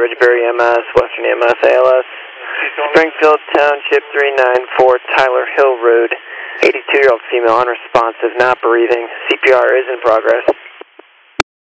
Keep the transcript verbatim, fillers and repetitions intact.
Berry M S, Western E M S A L S. Springfield Township three nine four, Tyler Hill Road. eighty-two-year-old female unresponsive, not breathing. C P R is in progress.